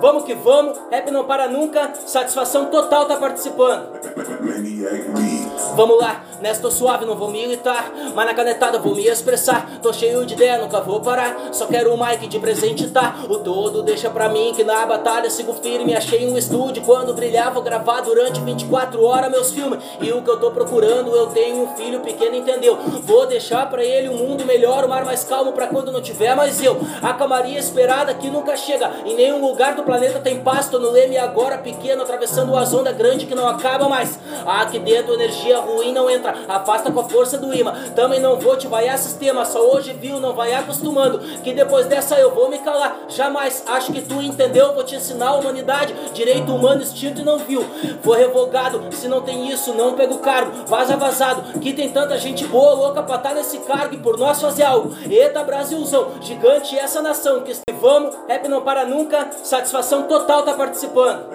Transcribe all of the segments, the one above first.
Vamos que vamos, rap não para nunca, satisfação total tá participando. Vamos lá, nessa tô suave, não vou militar, mas na canetada vou me expressar. Tô cheio de ideia, nunca vou parar, só quero o mic de presente, tá? O todo deixa pra mim que na batalha sigo firme. Achei um estúdio quando brilhar, vou gravar durante 24 horas meus filmes. E o que eu tô procurando, eu tenho um filho pequeno, entendeu? Vou deixar pra ele um mundo melhor, um mar mais calmo pra quando não tiver mais eu. A calmaria esperada que nunca chega, em nenhum lugar do planeta tem paz. Tô no leme agora pequeno, atravessando as ondas grandes que não acaba mais. Aqui dentro energia ruim não entra, afasta com a força do imã. Também não vou te vaiar sistema, só hoje viu, não vai acostumando, que depois dessa eu vou me calar. Jamais, acho que tu entendeu, vou te ensinar a humanidade, direito humano, instinto e não viu. Vou revogado, se não tem isso não pego cargo. Vaza vazado, que tem tanta gente boa louca pra tá nesse cargo e por nós fazer algo. Eita Brasilzão, gigante essa nação, que vamos, rap não para nunca, satisfação total tá participando.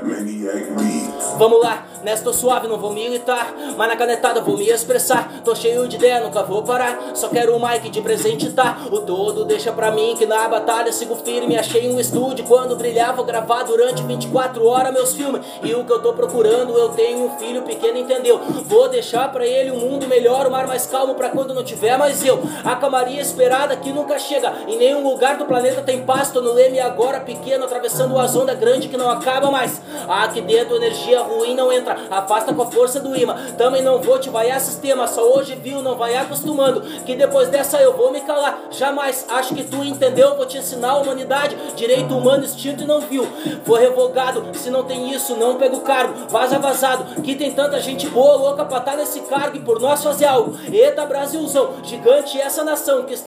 Vamos lá, nessa tô suave, não vou militar, mas na canetada vou me expressar. Tô cheio de ideia, nunca vou parar, só quero o mic de presente, tá? O todo deixa pra mim que na batalha sigo firme. Achei um estúdio quando brilhar, vou gravar durante 24 horas meus filmes. E o que eu tô procurando, eu tenho um filho pequeno, entendeu? Vou deixar pra ele um mundo melhor, um mar mais calmo pra quando não tiver mais eu. A calmaria esperada que nunca chega, em nenhum lugar do planeta tem paz. Tô no leme agora pequeno, atravessando as ondas grandes que não acaba mais. Aqui dentro energia ruim não entra, afasta com a força do imã. Também não vou te vaiar sistema, só hoje viu, não vai acostumando, que depois dessa eu vou me calar. Jamais, acho que tu entendeu, vou te ensinar a humanidade, direito humano, instinto e não viu. Vou revogado, se não tem isso não pego cargo. Vaza vazado, que tem tanta gente boa louca pra tá nesse cargo e por nós fazer algo. Eita Brasilzão, gigante essa nação, que